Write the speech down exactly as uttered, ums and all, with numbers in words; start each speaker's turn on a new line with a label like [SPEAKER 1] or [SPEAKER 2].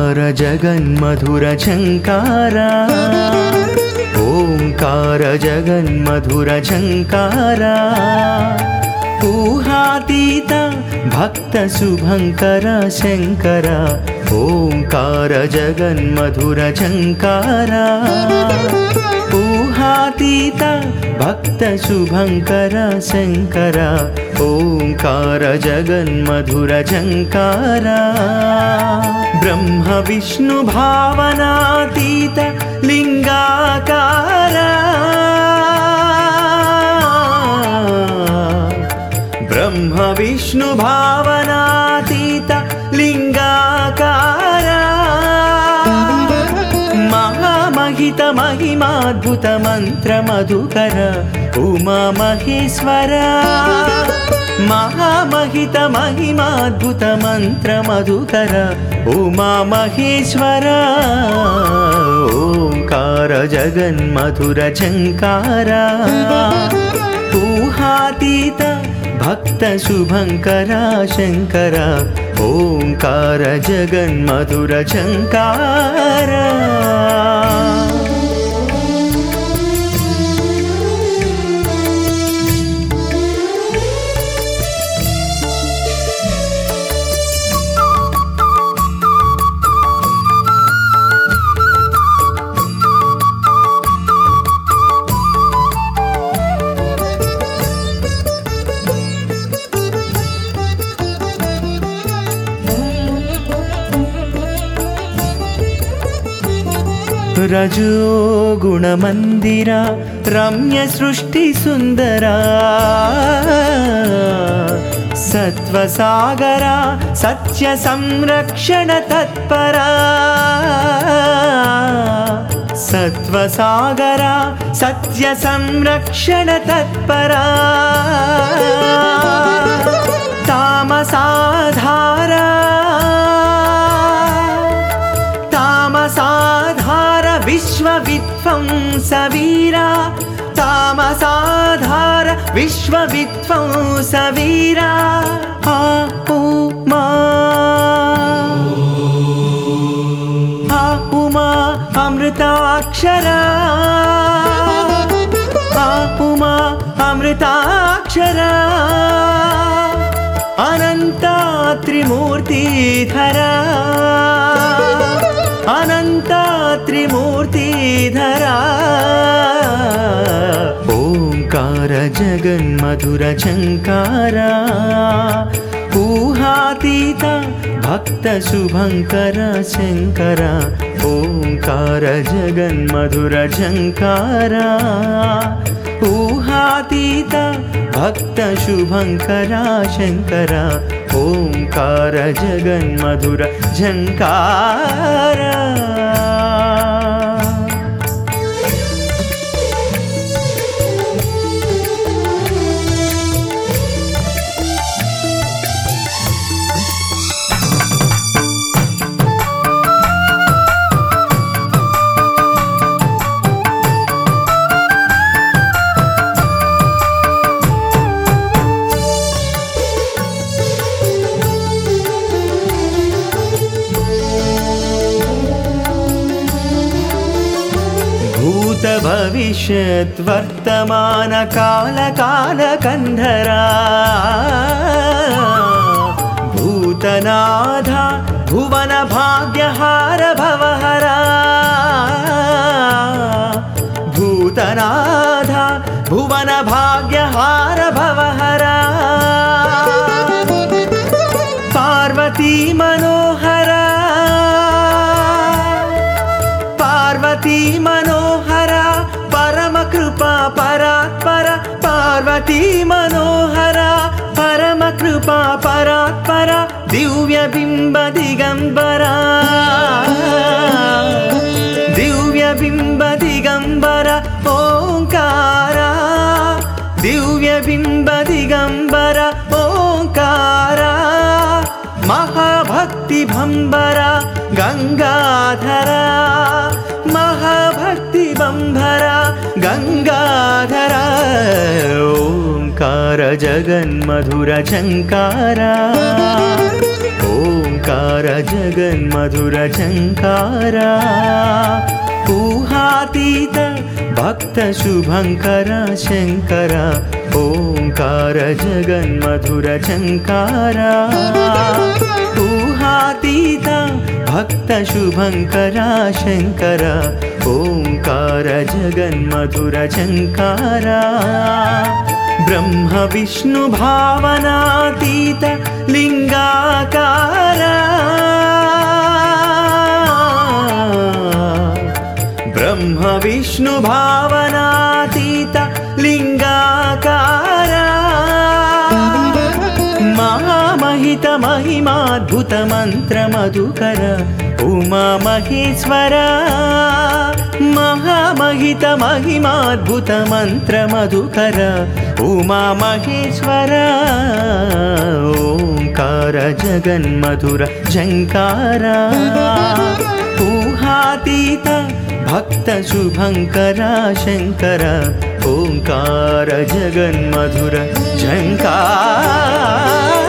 [SPEAKER 1] ओंकार जगन्मधुर झंकारा ओंकार जगन्मधुर झंकारा ऊहातीत भक्त शुभंकर शंकर ओंकार जगन्मधुर झंकारा ऊहातीत भक्त शुभंकर शंकर ओंकार जगन्मधुर झंकारा ब्रह्म विष्णु भावनातीत लिंगाकारा ब्रह्म विष्णु भावनातीत लिंगाकारा महामहित महिमाद्भुत मंत्र मधुकर उमा महेश्वर महामहित महिमाद्भुत मंत्र मधुकर उमा महेश्वर ओंकार जगन्मधुर झंकारा ऊहातीत भक्त शुभंकर शंकर ओंकार जगन्मधुर झंकारा रजो गुणमंदिरा रम्य सृष्टि सुंदरा सत्वसागरा सत्य संरक्षण तत्परा सत्वसागरा सत्य संरक्षण तत्परा तामसाधारा तामसाधार विश्व विध्वंस वीरा तामसाधार विश्व विध्वंस वीरा आ उमा आ उमा अमृताक्षरा आ उमा अमृताक्षरा अनंता त्रिमूर्तिधरा अनंता त्रिमूर्तिधरा ओंकार जगन्मधुर झंकारा ऊहातीत भक्त शुभंकर शंकर ओंकार जगन्मधुर झंकारा ऊहातीत भक्त शुभंकर शंकर ओंकार जगन्मधुर झंकारा भविष्यत् वर्तमान काल काल कंधरा भूतनाथा भुवन भाग्यहार भवहरा भूतनाथा भुवन भाग्यहार भवहरा पार्वती मनोहरा पार्वती मनोहरा परम कृपा परात्पर पार्वती मनोहरा परम कृपा परात्पर दिव्य बिंब दिगंबरा दिव्य बिंब दिगंबरा ओंकारा दिव्य बिंब दिगंबरा ओंकारा महाभक्ति भंबरा गंगाधरा महाभक्ति बंभरा गंगाधरा ओंकार जगन्मधुर झंकारा ओंकार जगन्मधुर जगन्मधुर झङ्कारा ऊहातीत भक्त शुभङ्कर शङ्कर ओङ्कार जगन्मधुर झङ्कारा ऊहातीत भक्त शुभङ्कर शङ्कर ओङ्कार जगन्मधुर झङ्कारा ब्रह्म विष्णु भावनातीत लिङ्गाकारा ब्रह्म विष्णु भावनातीत लिङ्गाकारा महामहित महिमाद्भुत मंत्र मधुकर उमा महेश्वर महामहित महिमाद्भुत मंत्र मधुकर उमा महेश्वर ओंकार जगन्मधुर झङ्कारा ऊहातीत भक्त शुभङ्कर शङ्कर ओंकार जगन्मधुर झङ्कारा।